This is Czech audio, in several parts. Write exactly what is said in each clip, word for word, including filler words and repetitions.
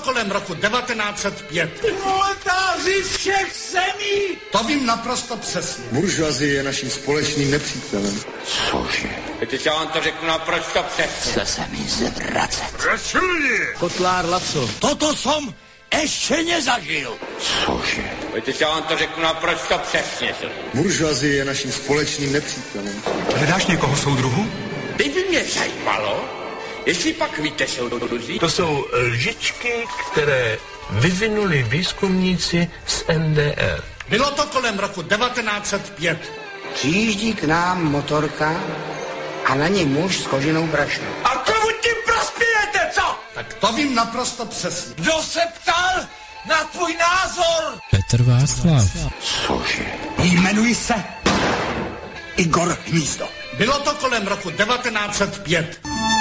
kolem roku devatenáct set pět. Proletáři z všech zemí! To vím naprosto přesně. Buržoazie je naším společným nepřítelem. Cože? Víte, já vám to řeknu naprosto přesně. Chce se mi zvracet. Rašulně! Kotlár Laco. Toto som ještě nezažil. Cože? Víte, já vám to řeknu naprosto přesně. Buržoazie je naším společným nepřítelem. Hledáš někoho soudruhu? Teď by mě zajímalo, jestli pak víte, soudruzi. To jsou lžičky, které vyvinuli výzkumníci z N D R. Bylo to kolem roku devatenáct set pět. Přijíždí k nám motorka a na ní muž s koženou brašnou. A komu tím prospějete, co? Tak to vím naprosto přesně. Kdo se ptal na tvůj názor? Petr Václav. Cože? Jmenuji se Igor Hnízdo. Bylo to kolem roku devatenáct set pět.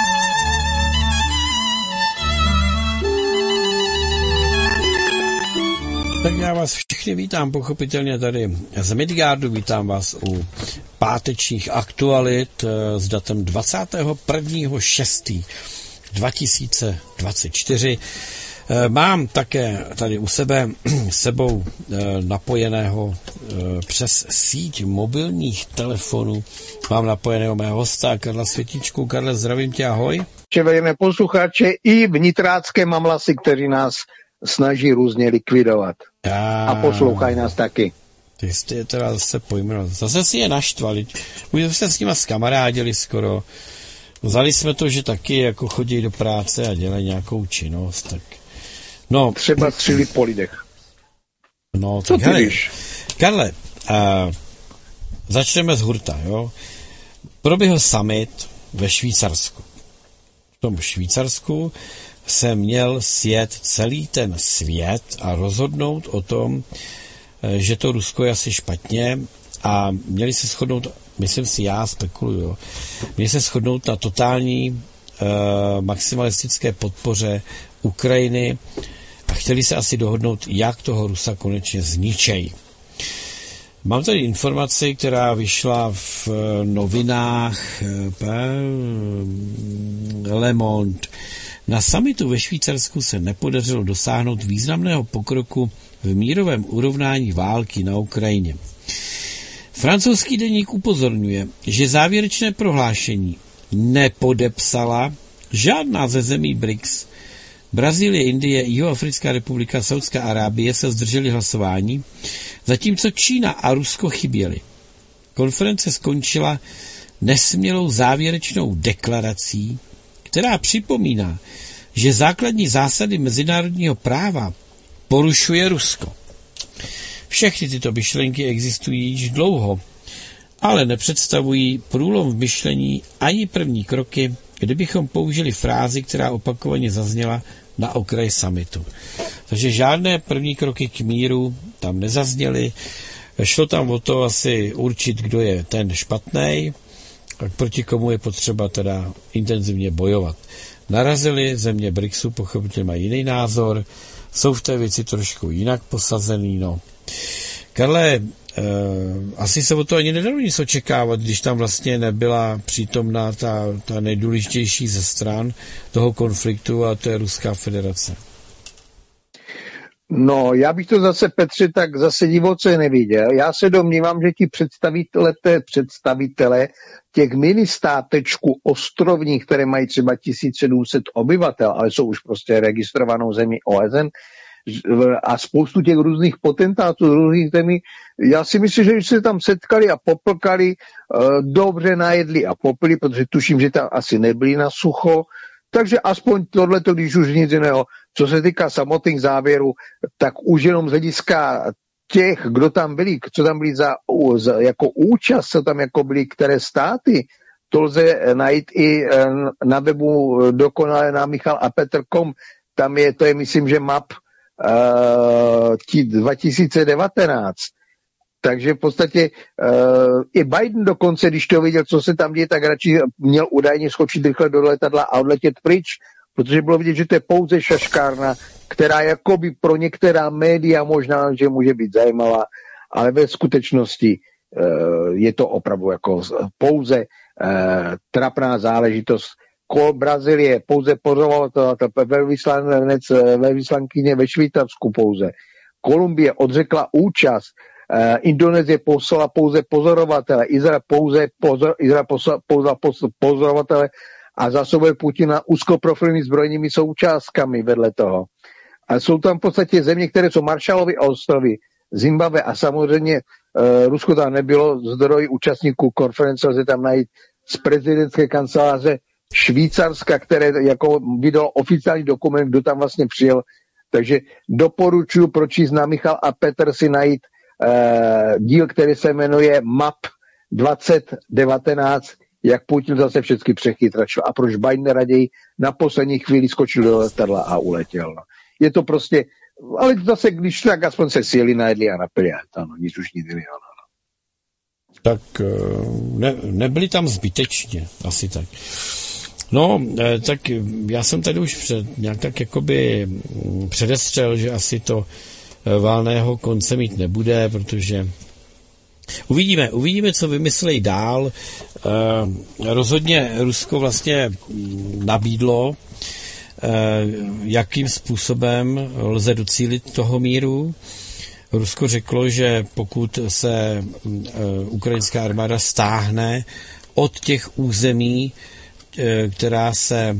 Tak já vás všichni vítám, pochopitelně tady z Midgardu, vítám vás u pátečních aktualit s datem dvacátého prvního šestého dva tisíce dvacet čtyři. Mám také tady u sebe sebou napojeného přes síť mobilních telefonů. Mám napojeného mého hosta Karla Světičku. Karle, zdravím tě, ahoj. Čevejeme posluchače i vnitrácké mamlasy, kteří nás snaží různě likvidovat. A, a poslouchají nás taky. Ty jste je teda zase pojmenoval. Zase si je naštvali. Už jsme se s nima zkamarádili skoro. Vzali jsme to, že taky jako chodí do práce a dělají nějakou činnost. Tak... No, třeba střílit po lidech. No, co tak ty hele, víš? Karle, a začneme z hurta, jo. Proběhl summit ve Švýcarsku. V tom Švýcarsku se měl sjet celý ten svět a rozhodnout o tom, že to Rusko je asi špatně a měli se shodnout, myslím si, já spekuluju, měli se shodnout na totální uh, maximalistické podpoře Ukrajiny a chtěli se asi dohodnout, jak toho Rusa konečně zničejí. Mám tady informaci, která vyšla v novinách Le Monde. Na summitu ve Švýcarsku se nepodařilo dosáhnout významného pokroku v mírovém urovnání války na Ukrajině. Francouzský deník upozorňuje, že závěrečné prohlášení nepodepsala žádná ze zemí B R I C S. Brazílie, Indie, Jihoafrická republika, Saudská Arábie se zdrželi hlasování, zatímco Čína a Rusko chyběly. Konference skončila nesmělou závěrečnou deklarací, která připomíná, že základní zásady mezinárodního práva porušuje Rusko. Všechny tyto myšlenky existují již dlouho, ale nepředstavují průlom v myšlení ani první kroky, kdybychom použili frázi, která opakovaně zazněla na okraji summitu. Takže žádné první kroky k míru tam nezazněly. Šlo tam o to asi určit, kdo je ten špatnej, a proti komu je potřeba teda intenzivně bojovat. Narazili země B R I C S u, pochopitelně mají jiný názor, jsou v té věci trošku jinak posazený, no. Karle, eh, asi se o to ani nedalo nic očekávat, když tam vlastně nebyla přítomná ta, ta nejdůležitější ze stran toho konfliktu, a to je Ruská federace. No, já bych to zase, Petře, tak zase divoce neviděl. Já se domnívám, že ti představitele, představitele těch ministátečků ostrovních, které mají třeba tisíc sedm set obyvatel, ale jsou už prostě registrovanou zemí O S N, a spoustu těch různých potentátů z různých zemí, já si myslím, že když se tam setkali a poplkali, dobře najedli a popili, protože tuším, že tam asi nebyli na sucho, takže aspoň tohleto, když už nic jiného. Co se týká samotných závěrů, tak už jenom z hlediska těch, kdo tam byli, co tam byli za, za jako účast, co tam jako byli, které státy, to lze najít i na webu dokonale na Michal a Petr tečka com. Tam je, to je, myslím, že map uh, tí dva tisíce devatenáct. Takže v podstatě uh, i Biden dokonce, když to viděl, co se tam děje, tak radši měl údajně skočit rychle do letadla a odletět pryč, protože bylo vidět, že to je pouze šaškárna, která jakoby pro některá média možná, že může být zajímavá, ale ve skutečnosti uh, je to opravdu jako pouze uh, trapná záležitost kol Brazílie pouze pozorovatel, velvyslanec, velvyslankyně ve Švýcarsku pouze. Kolumbie odřekla účast, uh, Indonésie poslala pouze pozorovatele, Izrael pouze pozor, Izrael poslala pouze pozorovatele a zásobuje Putina úzkoprofilními zbrojními součástkami vedle toho. A jsou tam v podstatě země, které jsou Marshallovy ostrovy, Zimbabwe a samozřejmě uh, Rusko tam nebylo, zdroj účastníků konference lze tam najít z prezidentské kanceláře Švýcarska, které jako vydalo oficiální dokument, kdo tam vlastně přijel. Takže doporučuji pročíst na Michal a Petr si najít uh, díl, který se jmenuje Map dvacet devatenáct, jak Putin zase všechny přechytračil a proč Biden raději na poslední chvíli skočil do letadla a uletěl. No. Je to prostě, ale zase, když tak aspoň se sjeli, najedli a napili, ano, nic už nikdy nebylo. No. Tak ne, nebyli tam zbytečně, asi tak. No, tak já jsem tady už před, nějak tak jakoby předestřel, že asi to válného konce mít nebude, protože uvidíme, uvidíme, co vymyslejí dál. Rozhodně Rusko vlastně nabídlo, jakým způsobem lze docílit toho míru. Rusko řeklo, že pokud se ukrajinská armáda stáhne od těch území, která se,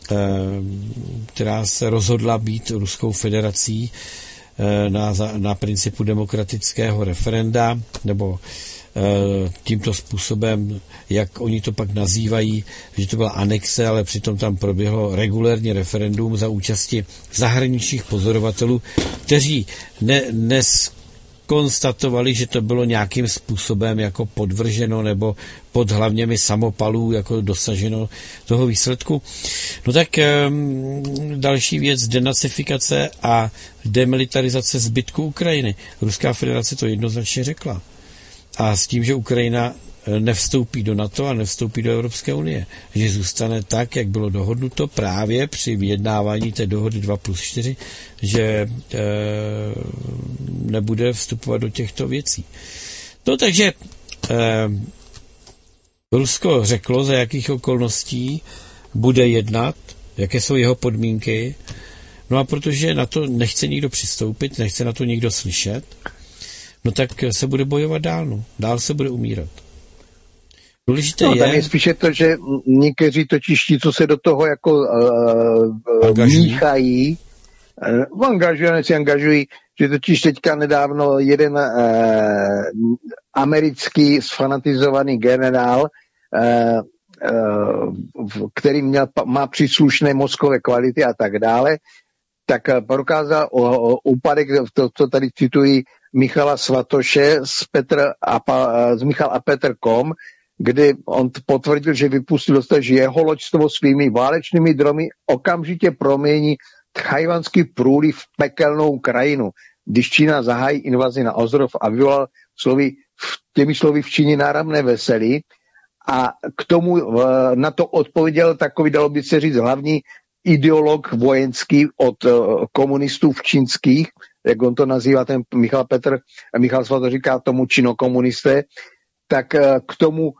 která se rozhodla být Ruskou federací na, na principu demokratického referenda, nebo tímto způsobem, jak oni to pak nazývají, že to byla anexe, ale přitom tam proběhlo regulérně referendum za účasti zahraničních pozorovatelů, kteří ne, neskonstatovali, že to bylo nějakým způsobem jako podvrženo nebo pod hlavněmi samopalů jako dosaženo toho výsledku. No tak um, další věc, denacifikace a demilitarizace zbytku Ukrajiny. Ruská federace to jednoznačně řekla. A s tím, že Ukrajina nevstoupí do NATO a nevstoupí do Evropské unie. Že zůstane tak, jak bylo dohodnuto právě při vyjednávání té dohody dva plus čtyři, že e, nebude vstupovat do těchto věcí. No takže e, Rusko řeklo, za jakých okolností bude jednat, jaké jsou jeho podmínky, no a protože na to nechce nikdo přistoupit, nechce na to nikdo slyšet, no tak se bude bojovat dál, no. Dál se bude umírat. Důležité no, je... tam je spíše to, že někteří totiž ti, co se do toho jako uh, míchají, uh, angažují, ne si angažují, že totiž teďka nedávno jeden uh, americký sfanatizovaný generál, uh, uh, který měl, má příslušné mozkové kvality a tak dále, tak prokázal o, o úpadek, to, co tady citují, Michala Svatoše z, Petr a, z Michal a Petr tečka com, kdy on potvrdil, že vypustil dostat, že jeho loďstvo svými válečnými dromy okamžitě promění Tchajwanský průliv v pekelnou krajinu, když Čína zahájí invazi na ostrov a vyvolal slovy, těmi slovy v Číně náramné veselí. A k tomu na to odpověděl takový, dalo by se říct, hlavní ideolog vojenský od komunistů v čínských, jak on to nazývá, ten Michal Petr, Michal Svato říká tomu činokomunisté, tak k tomu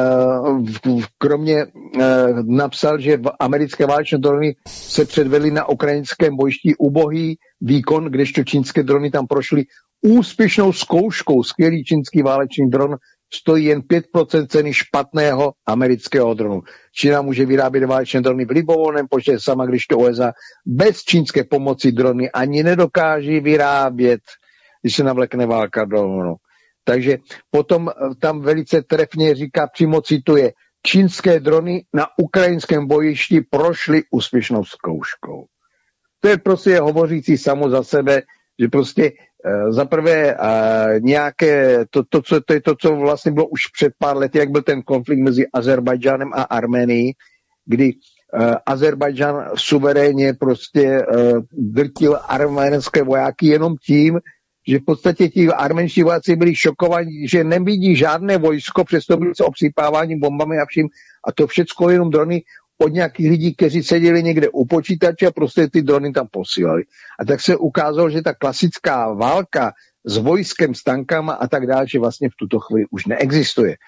kromě napsal, že v americké válečné drony se předvedly na ukrajinském bojišti ubohý výkon, kdežto čínské drony tam prošly úspěšnou zkouškou. Skvělý čínský válečný dron stojí jen pět procent ceny špatného amerického dronu. Čína může vyrábět válečné drony v libovolném počtu sama, když to U S A bez čínské pomoci drony ani nedokáží vyrábět, když se navlekne válka dronů. Takže potom tam velice trefně říká, přímo cituje, čínské drony na ukrajinském bojišti prošly úspěšnou zkouškou. To je prostě hovořící samo za sebe, že prostě uh, zaprvé uh, nějaké, to, to, co, to je to, co vlastně bylo už před pár lety, jak byl ten konflikt mezi Azerbajdžánem a Arménií, kdy uh, Azerbajdžán suverénně prostě uh, drtil arménské vojáky jenom tím, že v podstatě ti arménští vojáci byli šokovaní, že nevidí žádné vojsko, přesto byli se obsypáváním bombami a vším. A to všecko jenom drony od nějakých lidí, kteří seděli někde u počítače a prostě ty drony tam posílali. A tak se ukázalo, že ta klasická válka s vojskem, s tankama a tak dále, že vlastně v tuto chvíli už neexistuje.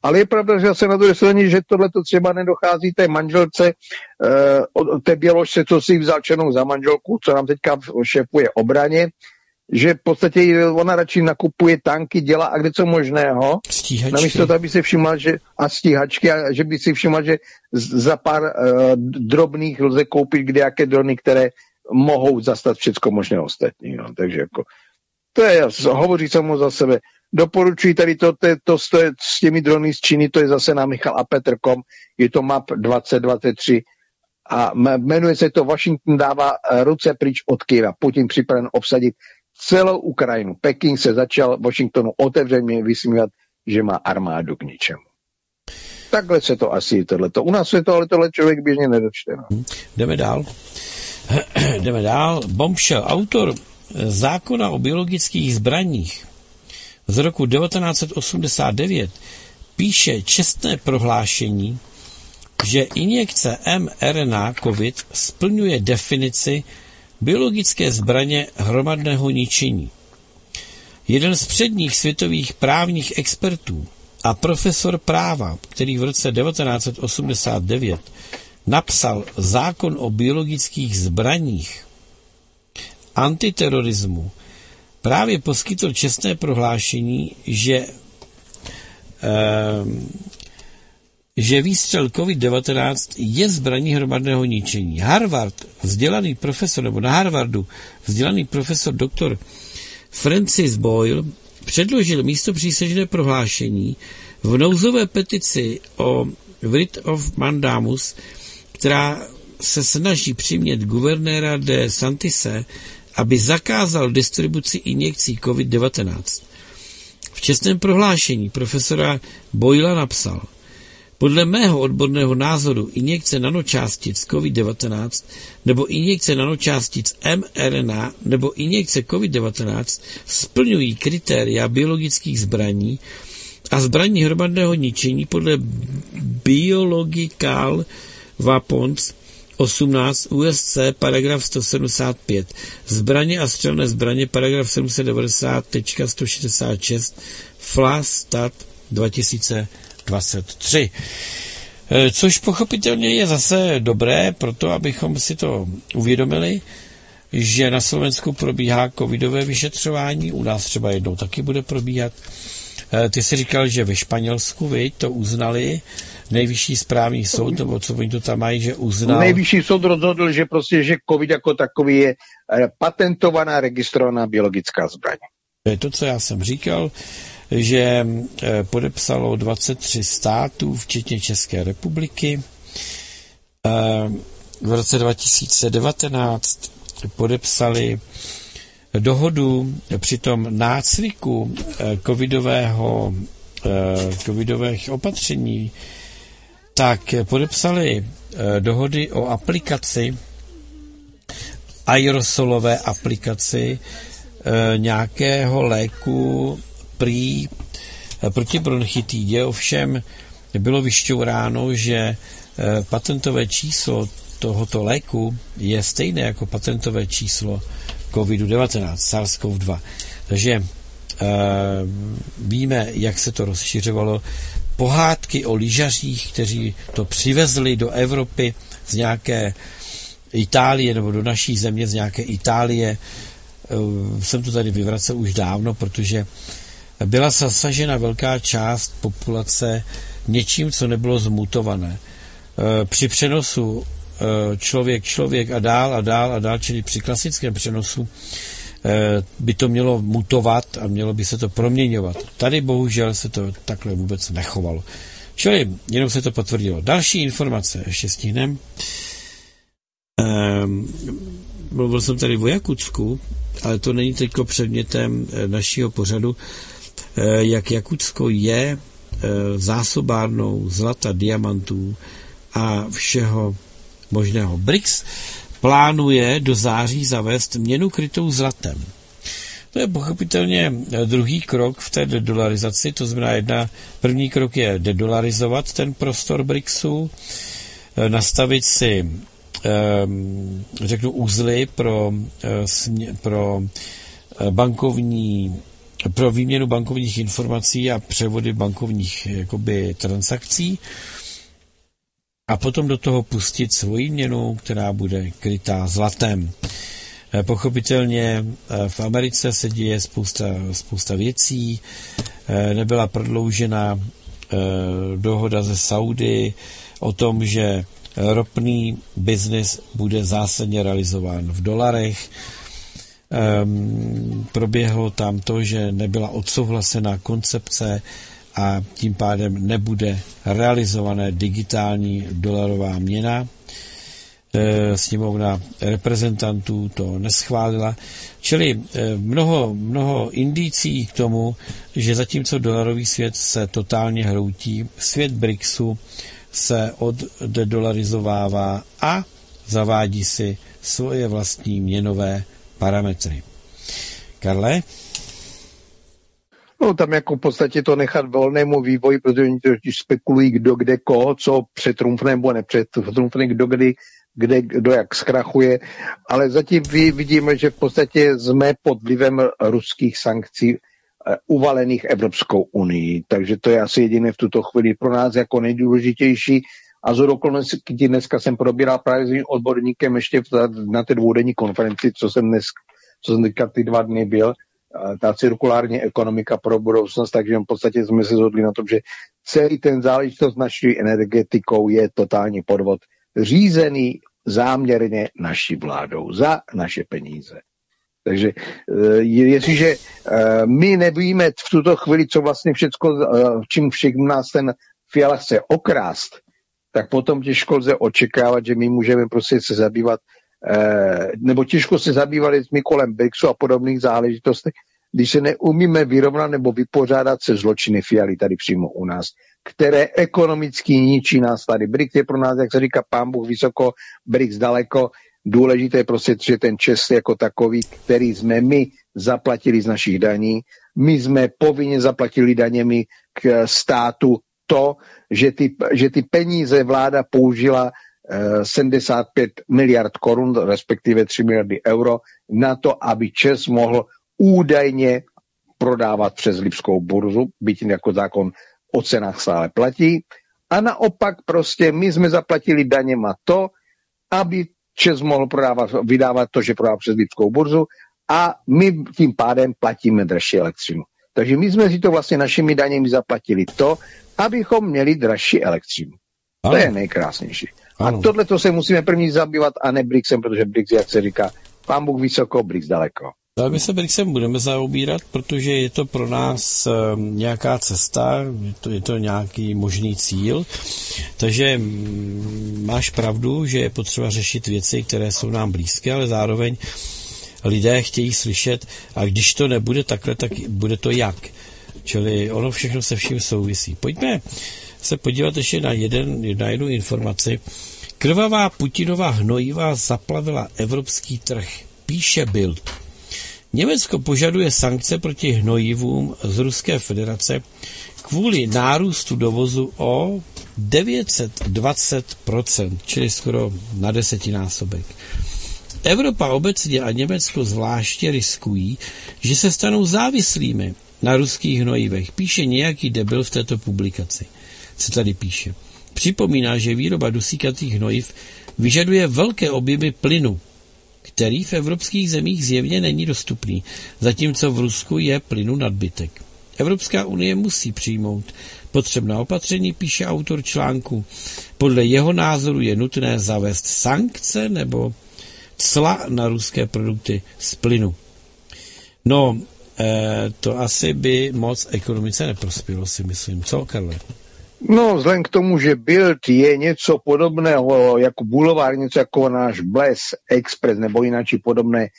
Ale je pravda, že se na druhé straně, že tohle to třeba nedochází té manželce, uh, té Běložce, co si vzal černou za manželku, co nám teďka šéfuje obraně, že v podstatě ona radši nakupuje tanky, dělá a kde co možného. Stíhačky. Namísto toho by si všimla, že a stíhačky, a že by si všimla, že za pár uh, drobných lze koupit kdejaké drony, které mohou zastat všecko možné ostatní. No. Takže jako, to je, hovoří samo za sebe. Doporučuji tady to, to, to, to s těmi drony z Číny, to je zase na Michal a Petr tečka com, je to map dvacet dvacet tři a jmenuje se to Washington dává ruce pryč od Kyjeva. Putin připraven obsadit celou Ukrajinu. Peking se začal Washingtonu otevřeně vysmívat, že má armádu k ničemu. Takhle se to asi tohleto. U nás se to, ale tohle člověk běžně nedočte. No. Jdeme dál. Jdeme dál. Bombshell, autor zákona o biologických zbraních z roku devatenáct set osmdesát devět, píše čestné prohlášení, že injekce mRNA COVID splňuje definici biologické zbraně hromadného ničení. Jeden z předních světových právních expertů a profesor práva, který v roce devatenáct set osmdesát devět napsal zákon o biologických zbraních antiterorismu, právě poskytl čestné prohlášení, že, eh, že výstřel covid devatenáct je zbraní hromadného ničení. Harvard, vzdělaný profesor, nebo na Harvardu vzdělaný profesor doktor Francis Boyle předložil místopřísežné prohlášení v nouzové petici o Writ of Mandamus, která se snaží přimět guvernéra de Santise, aby zakázal distribuci injekcí covid devatenáct. V čestném prohlášení profesora Boyla napsal: podle mého odborného názoru injekce nanočástic covid devatenáct nebo injekce nanočástic mRNA nebo injekce covid devatenáct splňují kritéria biologických zbraní a zbraní hromadného ničení podle Biological Weapons osmnáct U S C paragraf sto sedmdesát pět. Zbraně a střelné zbraně paragraf sedm set devadesát sto šedesát šest F L A Stat dva tisíce dvacet tři. Což pochopitelně je zase dobré, proto abychom si to uvědomili, že na Slovensku probíhá covidové vyšetřování, u nás třeba jednou taky bude probíhat. Ty jsi říkal, že ve Španělsku, viď, to uznali, nejvyšší správní soud, nebo co oni to tam mají, že uznal... Nejvyšší soud rozhodl, že prostě, že covid jako takový je patentovaná, registrovaná biologická zbraň. To je to, co já jsem říkal, že podepsalo dvacet tři států, včetně České republiky. V roce dva tisíce devatenáct podepsali dohodu při tom nácviku covidového, covidových opatření, tak podepsali dohody o aplikaci, aerosolové aplikaci nějakého léku prý proti bronchitidě, ovšem bylo vyšťouráno, že patentové číslo tohoto léku je stejné jako patentové číslo covid devatenáct, SARS-CoV dva. Takže e, víme, jak se to rozšiřovalo. Pohádky o lyžařích, kteří to přivezli do Evropy z nějaké Itálie, nebo do naší země z nějaké Itálie. E, jsem to tady vyvracel už dávno, protože byla zasažena velká část populace něčím, co nebylo zmutované. E, při přenosu člověk, člověk a dál a dál a dál, čili při klasickém přenosu by to mělo mutovat a mělo by se to proměňovat. Tady bohužel se to takhle vůbec nechovalo. Čili jenom se to potvrdilo. Další informace ještě stihnem. Ehm, mluvil jsem tady o Jakutsku, ale to není teď předmětem našího pořadu. E, jak Jakutsko je e, zásobárnou zlata, diamantů a všeho možného. B R I C S plánuje do září zavést měnu krytou zlatem. To je pochopitelně druhý krok v té dedolarizaci, to znamená jedna, první krok je dedolarizovat ten prostor B R I C S u, nastavit si, řeknu, uzly pro, pro bankovní pro výměnu bankovních informací a převody bankovních jakoby transakcí a potom do toho pustit svoji měnu, která bude krytá zlatem. Pochopitelně v Americe se děje spousta, spousta věcí, nebyla prodloužena dohoda ze Saudy o tom, že ropný biznis bude zásadně realizován v dolarech. Proběhlo tam to, že nebyla odsouhlasená koncepce a tím pádem nebude realizované digitální dolarová měna. Sněmovna reprezentantů to neschválila. Čili mnoho, mnoho indicí k tomu, že zatímco dolarový svět se totálně hroutí, svět BRICSu se oddolarizovává a zavádí si svoje vlastní měnové parametry. Karle? No tam jako v podstatě to nechat volnému vývoji, protože oni totiž spekulují, kdo kde koho, co přetrumfne nebo nepřetrumfne, kdo kdy, kde, kdo jak zkrachuje, ale zatím vidíme, že v podstatě jsme pod vlivem ruských sankcí uvalených Evropskou unii, takže to je asi jediné v tuto chvíli pro nás jako nejdůležitější. A z okolností dneska jsem probíral právě s odborníkem ještě na té dvoudenní konferenci, co jsem dnes, co jsem teďka ty dva dny byl, ta cirkulární ekonomika pro budoucnost, takže v podstatě jsme se shodli na tom, že celý ten záležitost naší energetikou je totální podvod, řízený záměrně naší vládou za naše peníze. Takže jestliže my nevíme v tuto chvíli, co vlastně všecko, čím všechno nás ten Fiala chce okrást, tak potom těžko lze očekávat, že my můžeme prostě se zabývat, nebo těžko se zabývat jsme kolem BRICSu a podobných záležitostech, když se neumíme vyrovnat nebo vypořádat se zločiny Fialy tady přímo u nás, které ekonomicky ničí nás tady. BRICS je pro nás, jak se říká, pán Bůh vysoko, BRICS daleko. Důležité je prostě, že ten čest jako takový, který jsme my zaplatili z našich daní, my jsme povinně zaplatili daněmi k státu to, že ty, že ty peníze vláda použila eh, sedmdesát pět miliard korun, respektive tři miliardy euro, na to, aby ČEZ mohl údajně prodávat přes lipskou burzu, byť jako zákon o cenách stále platí. A naopak prostě my jsme zaplatili daněma to, aby ČEZ mohl prodávat, vydávat to, že prodává přes lipskou burzu a my tím pádem platíme dražší elektřinu. Takže my jsme si to vlastně našimi daněmi zaplatili to, abychom měli dražší elektřinu. Ano. To je nejkrásnější. Ano. A tohle to se musíme první zabývat a ne BRICSem, protože BRICS, jak se říká, pán Bůh vysoko, BRICS daleko. Ale my se BRICSem budeme zaobírat, protože je to pro nás um, nějaká cesta, je to, je to nějaký možný cíl, takže um, máš pravdu, že je potřeba řešit věci, které jsou nám blízké, ale zároveň lidé chtějí slyšet, a když to nebude takhle, tak bude to jak. Čili ono všechno se vším souvisí. Pojďme se podívat ještě na, jeden, na jednu informaci. Krvavá Putinova hnojiva zaplavila evropský trh, píše Bild. Německo požaduje sankce proti hnojivům z Ruské federace kvůli nárůstu dovozu o devět set dvacet procent, čili skoro na desetinásobek. Evropa obecně a Německo zvláště riskují, že se stanou závislými na ruských hnojivech, píše nějaký debil v této publikaci. Se tady píše. Připomíná, že výroba dusíkatých hnojiv vyžaduje velké objemy plynu, který v evropských zemích zjevně není dostupný, zatímco v Rusku je plynu nadbytek. Evropská unie musí přijmout potřebná opatření, píše autor článku. Podle jeho názoru je nutné zavést sankce nebo cla na ruské produkty z plynu. No, eh, to asi by moc ekonomice neprospělo, si myslím. Co, Karle? No, vzhledem k tomu, že Bild je něco podobného jako bulvár, něco jako náš Bless Express nebo jinak podobné e,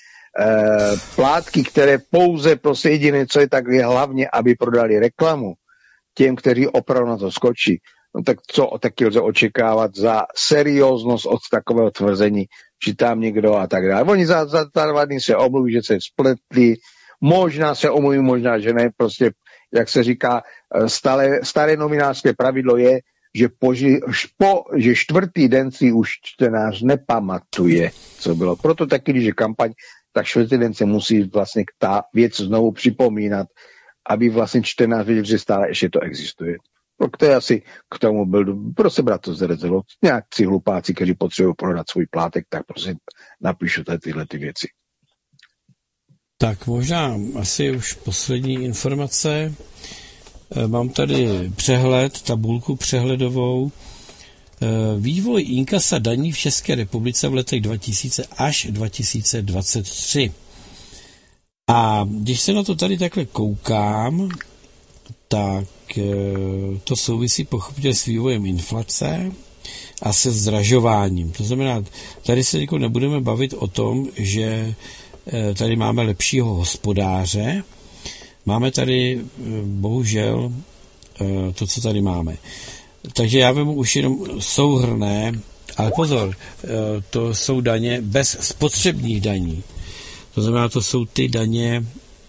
plátky, které pouze prostě jediné, co je, tak je hlavně, aby prodali reklamu těm, kteří opravdu na to skočí. No tak co taky lze očekávat za serióznost od takového tvrzení, že tam někdo a tak dále. Oni za, za dva dny se omluví, že se spletli, možná se omluví, možná, že ne, prostě jak se říká, stále, staré novinářské pravidlo je, že po, po, že čtvrtý den si už čtenář nepamatuje, co bylo. Proto taky, když je kampaň, tak čtvrtý den se musí vlastně ta věc znovu připomínat. aby vlastně čtenář věděl, že stále ještě to existuje. To je asi k tomu byl, prostě brát to zrezelo. Nějakci hlupáci, kteří potřebují prodat svůj plátek, tak prostě napíšu tyhle ty věci. Tak možná asi už poslední informace. Mám tady přehled, tabulku přehledovou. Vývoj inkasa daní v České republice v letech dva tisíce až dva tisíce dvacet tři. A když se na to tady takhle koukám, tak to souvisí pochopitelně s vývojem inflace a se zdražováním. To znamená, tady se jako nebudeme bavit o tom, že tady máme lepšího hospodáře. Máme tady bohužel to, co tady máme. Takže já vemu už jenom souhrnné, ale pozor, to jsou daně bez spotřebních daní. To znamená, to jsou ty daně,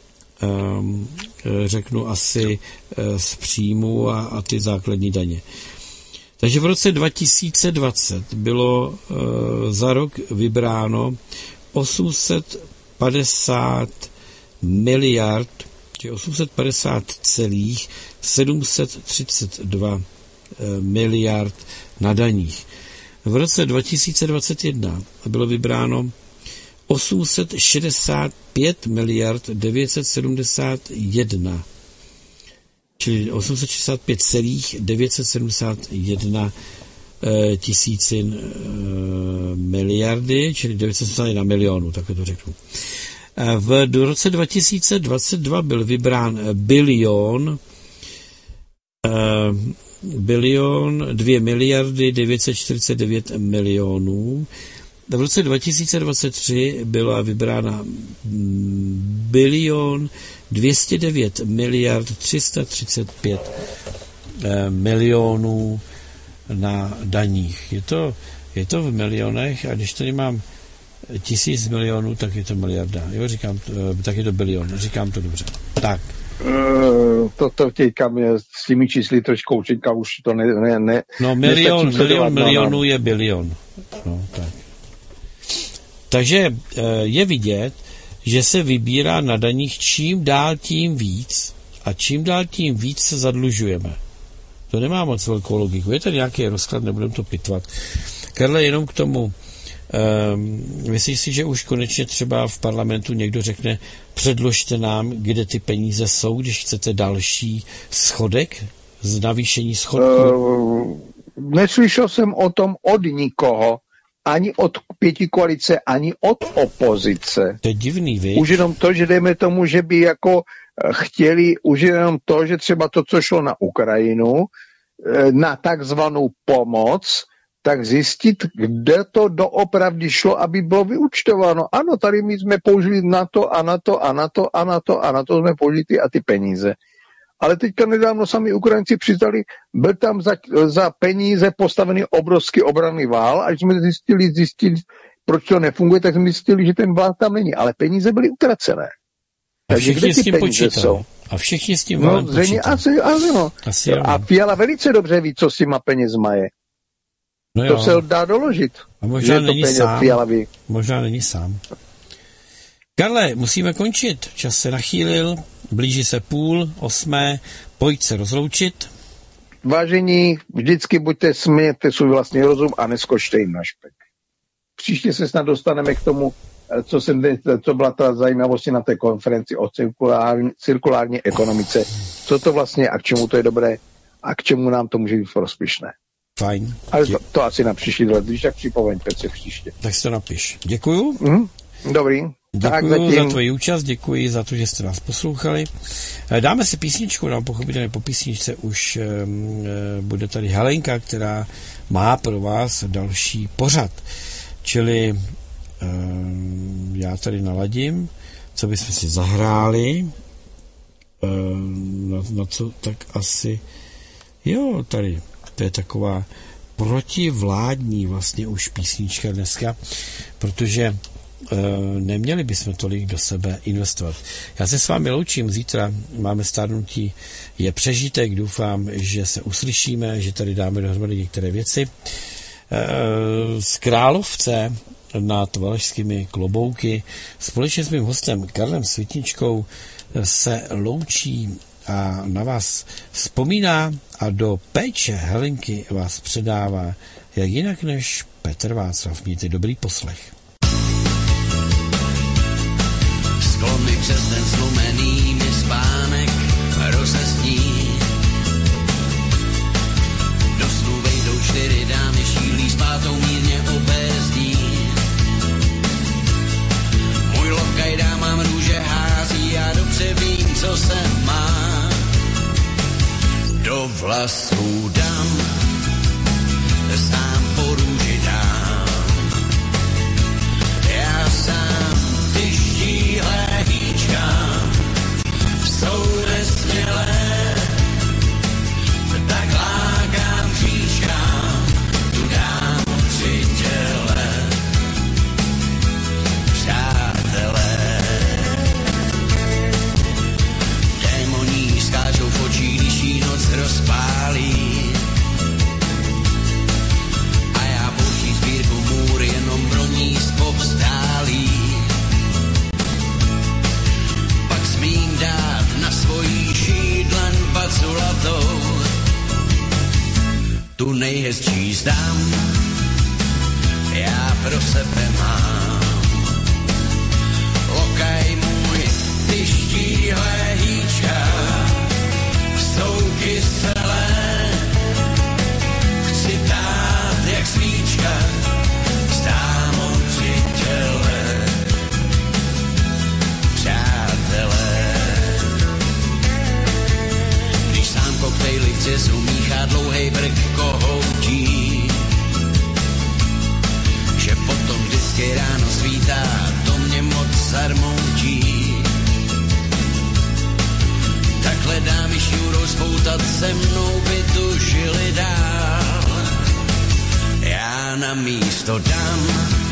řeknu asi z příjmu a, a ty základní daně. Takže v roce dva tisíce dvacet bylo za rok vybráno osm set padesát miliard, či osm set padesát celých sedm set třicet dva miliard na daních. V roce dva tisíce dvacet jedna bylo vybráno osm set šedesát pět miliard devět set sedmdesát jedna, čili osm set šedesát pět celých devět set sedmdesát jedna e, tisícin e, miliardy, čili devět set sedmdesát jedna milionů, tak to řeknu. E, v roce dva tisíce dvacet dva byl vybrán bilion e, bilion, dvě miliardy devět set čtyřicet devět milionů. V roce dva tisíce dvacet tři byla vybrána bilion dvě stě devět miliard tři sta třicet pět milionů na daních. Je to, je to v milionech a když tady mám tisíc milionů, tak je to miliarda. Jo, říkám, tak je to bilion. Říkám to dobře. Tak. To, to teďka mě s těmi čísly trošku říká, už to ne... ne, ne no milion, milion milionů je bilion. No, tak. Takže je vidět, že se vybírá na daních čím dál tím víc a čím dál tím víc se zadlužujeme. To nemá moc velkou logiku. Je tady nějaký rozklad, nebudeme to pitvat. Karle, jenom k tomu. Um, myslíš si, že už konečně třeba v parlamentu někdo řekne, předložte nám, kde ty peníze jsou, když chcete další schodek, z navýšení schodku? Uh, neslyšel jsem o tom od nikoho, ani od pětikoalice, ani od opozice. To je divný, víš? Už jenom to, že dejme tomu, že by jako chtěli, už jenom to, že třeba to, co šlo na Ukrajinu, na takzvanou pomoc, tak zjistit, kde to doopravdy šlo, aby bylo vyúčtováno. Ano, tady my jsme použili na to a na to a na to a na to a na to jsme použili ty a ty peníze. Ale teďka nedávno sami Ukrajinci přiznali, byl tam za, za peníze postavený obrovský obranný vál, a když jsme zjistili, zjistili, proč to nefunguje, tak jsme zjistili, že ten vál tam není, ale peníze byly utracené. A všichni s tím počítali. A všichni s tím válem no, počítali. Asi, asi, no. asi A Fiala velice dobře ví, co s těma penězma je. No to se dá doložit. A možná není sám. Možná není sám. Karle, musíme končit. Čas se nachýlil, blíží se půl, osmé, pojď se rozloučit. Vážení, vždycky buďte smějete svůj vlastní rozum a neskočte jim na špek. Příště se snad dostaneme k tomu, co, jsem, co byla ta zajímavosti na té konferenci o cirkulární, cirkulární ekonomice. Co to vlastně a k čemu to je dobré a k čemu nám to může být prospěšné. Fajn. Ale to, to asi na příští let, když tak připomeň, Petře, příště. Tak si to napiš. Děkuju. Mm, dobrý. Děkuji za tvoji účast, děkuji za to, že jste nás poslouchali. Dáme si písničku, nám pochopitelně po písničce už e, bude tady Helenka, která má pro vás další pořad. Čili e, já tady naladím, co bychom si zahráli, e, na, na co tak asi, jo, tady, to je taková protivládní vlastně už písnička dneska, protože neměli bychom tolik do sebe investovat. Já se s vámi loučím, zítra máme stárnutí, je přežitek, doufám, že se uslyšíme, že tady dáme dohromady některé věci. Z Královce nad Valašskými Klobouky společně s mým hostem Karlem Světničkou se loučí a na vás vzpomíná a do péče Helenky vás předává jak jinak než Petr Václav. Mějte dobrý poslech. Sklo mi přes ten zlomený mi spánek rozesní. Do snu vejdou čtyři dámy, šílí s pátou mírně obezdí. Můj lokaj dámám růže hází, já dobře vím, co se má. Do vlasů dám, sám po růži dám. Já sám ty štíhlé hýčkám, jsou nesmělé, tak lákám křížkám, tu dám přítele, přátelé. Démoní skáčou v očích, když jí noc rozpálí. A já pouští sbírku můr, jenom pro ní povstálí. Pak smím dát na svojí šídlen paculatou, tu nejhezčí zdám, já pro sebe mám. Lokaj můj, ty štíhlé hýčka, jsou kyselé, chci dát jak svíčka, stámo přítele, přátelé. Když sám koktejly v cezu míchá dlouhej brk kohoutí, že potom vždycky ráno svítá, to mě moc zarmoutí. Takhle dámy šňůrou spoutat se mnou by tu žili dál. Já na místo dám